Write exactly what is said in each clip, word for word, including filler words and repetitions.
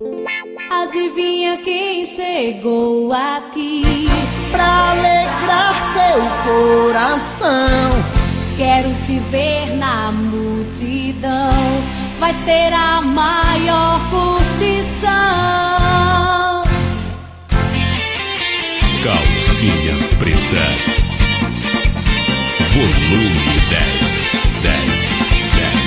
Adivinha quem chegou aqui pra alegrar seu coração? Quero te ver na multidão, vai ser a maior curtição. Calcinha Preta, volume dez, dez, dez.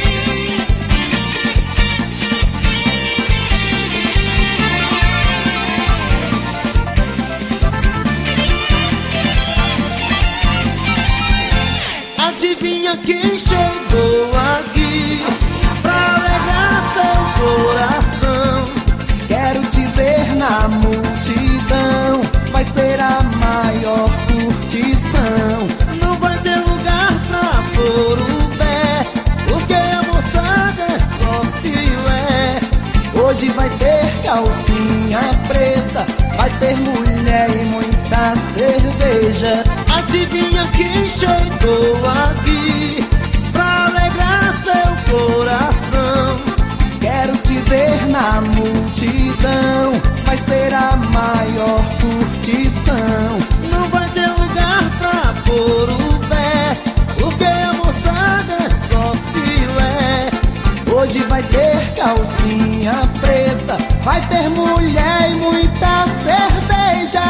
Adivinha quem chegou aqui pra alegrar seu coração? Quero te ver na multidão, vai ser a maior curtição. Não vai ter lugar pra pôr o pé, porque a moçada é só filé. Hoje vai ter calcinha preta, vai ter mulher e muita cerveja. Adivinha quem chegou aqui pra alegrar seu coração? Quero te ver na multidão, vai ser a maior curtição. Não vai ter lugar pra pôr o pé, porque a moçada é só filé. Hoje vai ter calcinha preta, vai ter mulher e muita cerveja.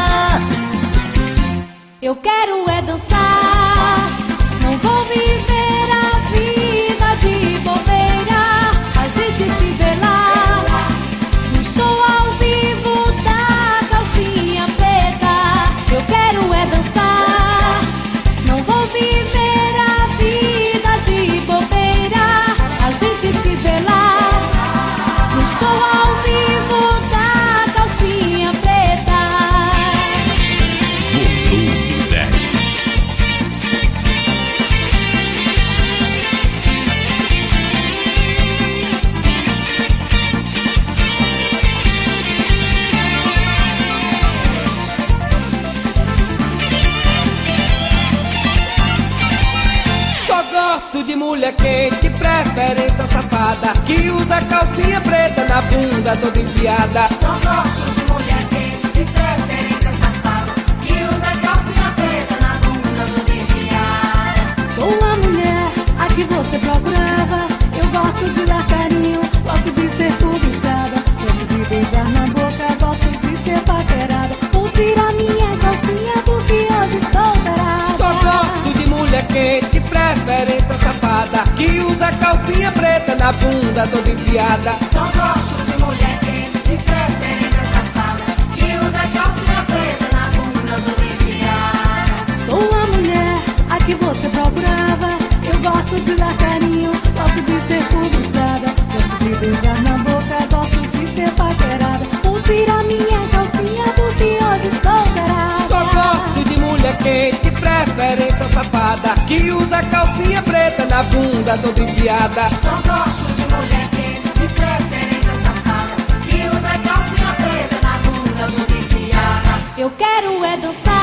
Eu quero é dançar, não vou viver a vida de bobeira. A gente se vê lá, no show ao vivo da calcinha preta. Eu quero é dançar, não vou viver a vida de bobeira. A gente se vê lá, no show ao vivo da calcinha preta. Gosto de mulher quente, de preferência safada, que usa calcinha preta na bunda toda enfiada. Só gosto de mulher quente, de preferência safada, que usa calcinha preta na bunda toda enfiada. Sou a mulher a que você procurava. Eu gosto de dar carinho, gosto de ser cobiçada, gosto de beijar na boca, gosto de ser paquerada. Vou tirar minha calcinha porque hoje estou tarada. Só gosto de mulher quente, de preferência safada, que usa calcinha preta na bunda toda enfiada. Só gosto de mulher quente, de preferência safada, que usa calcinha preta na bunda toda enfiada. Sou a mulher a que você procurava. Eu gosto de dar carinho, gosto de ser cobiçada, gosto de beijar na boca, gosto de ser paquerada. Vou tirar minha calcinha porque hoje estou tarada. Só gosto de mulher quente, de preferência safada, que usa calcinha preta na bunda toda enfiada. Só gosto de mulher quente, de preferência safada, que usa calcinha preta na bunda toda enfiada. Eu quero é dançar,